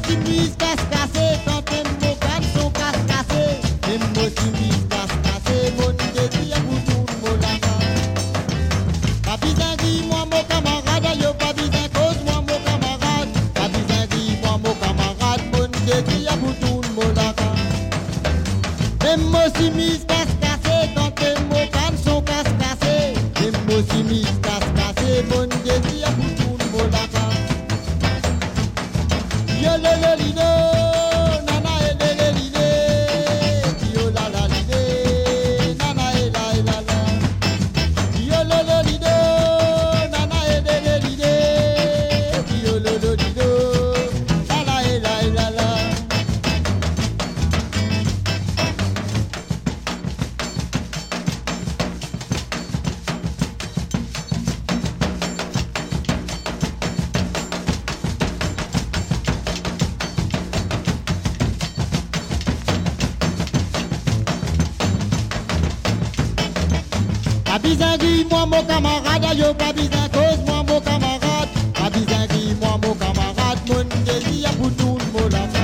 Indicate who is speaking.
Speaker 1: simis casse-cassé, quand t'es mon can son casse-cassé. Même moi simis casse-cassé, mon désir pour tout le monde là. Pas besoin de moi mon camarade, yo pas besoin cause moi mon camarade. Pas besoin de moi mon camarade, mon désir pour tout le monde là. Même moi simis casse-cassé, quand t'es mon can son casse-cassé. Même moi simis casse-cassé, mon désir pour tout le monde là. Yo le lido, nana e le lide, yo la lide, nana e la. Yo le lido, nana e le lide, yo le lido, nana e la. Pas besoin de moi mon camarade, yo pas besoin cause moi mon camarade. Pas besoin de moi mon camarade, mon désir pour tout le monde là.